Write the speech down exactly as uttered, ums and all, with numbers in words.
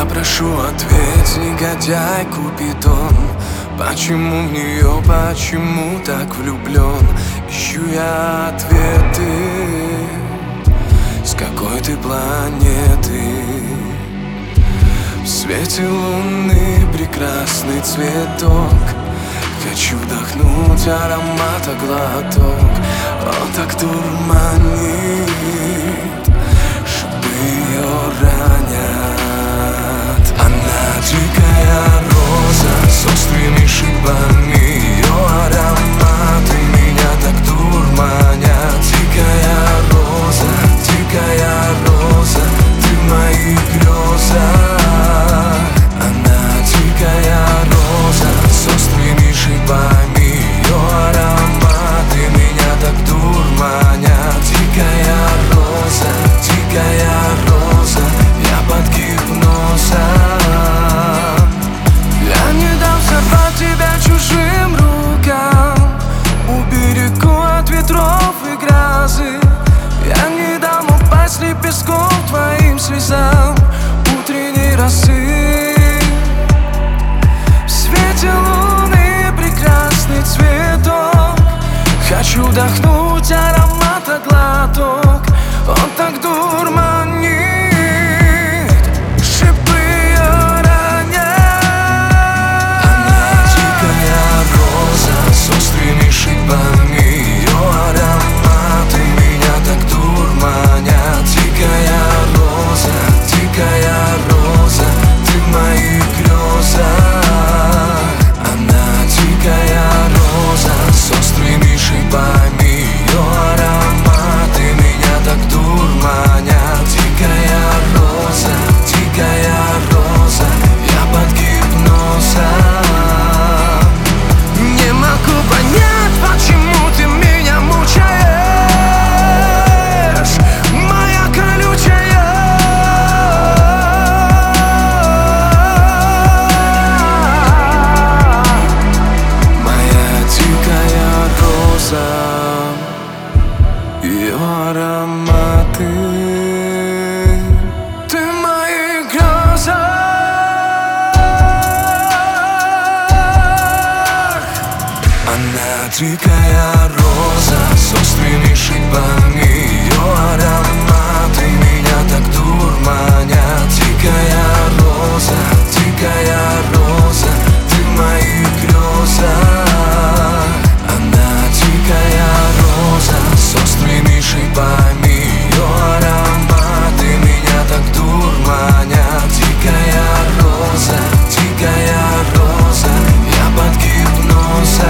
прошу, ответь, негодяй Купидон. Почему в нее, почему так влюблен? Ищу я ответы, с какой ты планеты. В свете луны прекрасный цветок, хочу вдохнуть аромата глоток. Он так дурманит, шипы ее ранят. Она дикая роза с острыми шипами, ее ароматы меня так дурманят. Дикая роза, дикая роза, ты в моих грезах. Она дикая роза с острыми шипами, ее ароматы меня так дурманят. Дикая роза, дикая роза, я под гипнозом. Я не дам сорвать тебя чужим рукам, уберегу от ветров и грозы. Я не дам упасть лепестком твоим слезам утренней росы. В свете луны прекрасный цветок, хочу вдохнуть аромата глоток. Он так дурманит, шипы ее ранят. Она дикая роза с острыми шипами, ее ароматы меня так дурманят. Дикая роза, дикая роза, ты в моих грезах. Она дикая роза с острыми шипами, ее ароматы меня так дурманят. Дикая роза, дикая роза, я под гипнозом. Не могу понять, почему ты меня мучаешь, моя колючая. Моя дикая роза, ее ароматы, ты в моих грезах. Она дикая роза с острыми шипами, ее ароматы меня так дурманят. Дикая роза, дикая роза, ты в моих грезах. Она дикая роза с острыми шипами, ее ароматы меня так дурманят. Дикая роза, дикая роза, я под гипнозом.